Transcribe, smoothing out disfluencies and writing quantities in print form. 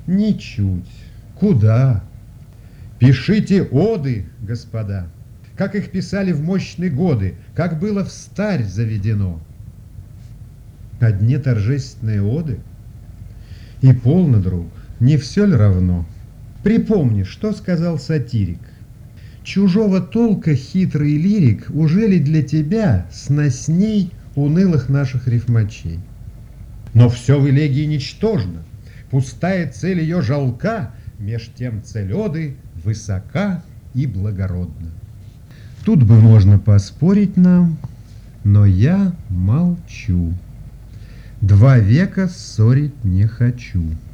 Ничуть. Куда? Пишите оды, господа, как их писали в мощные годы, как было встарь заведено. Одни торжественные оды? И полно, друг, не все ли равно? Припомни, что сказал сатирик. Чужого толка хитрый лирик уже ли для тебя сносней унылых наших рифмачей? Но все в элегии ничтожно, пустая цель ее жалка, меж тем цель оды высока и благородна. Тут бы можно поспорить нам, но я молчу. 2 века ссорить не хочу.